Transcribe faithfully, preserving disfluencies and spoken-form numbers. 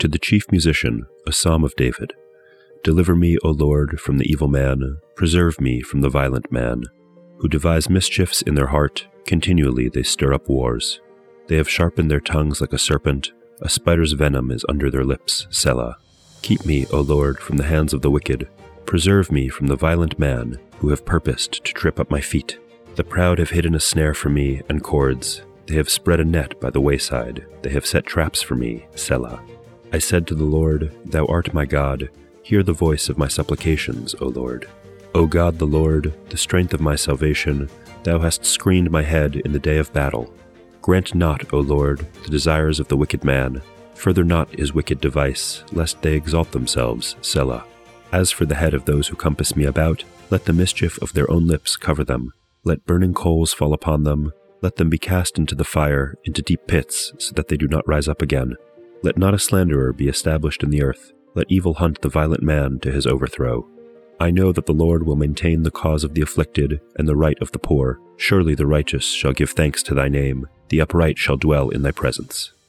To the chief musician, a psalm of David. Deliver me, O Lord, from the evil man, preserve me from the violent man, who devise mischiefs in their heart, continually they stir up wars. They have sharpened their tongues like a serpent, a spider's venom is under their lips, Selah. Keep me, O Lord, from the hands of the wicked, preserve me from the violent man, who have purposed to trip up my feet. The proud have hidden a snare for me and cords, they have spread a net by the wayside, they have set traps for me, Selah. I said to the Lord, Thou art my God, hear the voice of my supplications, O Lord. O God the Lord, the strength of my salvation, Thou hast screened my head in the day of battle. Grant not, O Lord, the desires of the wicked man, further not his wicked device, lest they exalt themselves, Selah. As for the head of those who compass me about, let the mischief of their own lips cover them. Let burning coals fall upon them, let them be cast into the fire, into deep pits, so that they do not rise up again. Let not a slanderer be established in the earth, let evil hunt the violent man to his overthrow. I know that the Lord will maintain the cause of the afflicted and the right of the poor. Surely the righteous shall give thanks to thy name, the upright shall dwell in thy presence.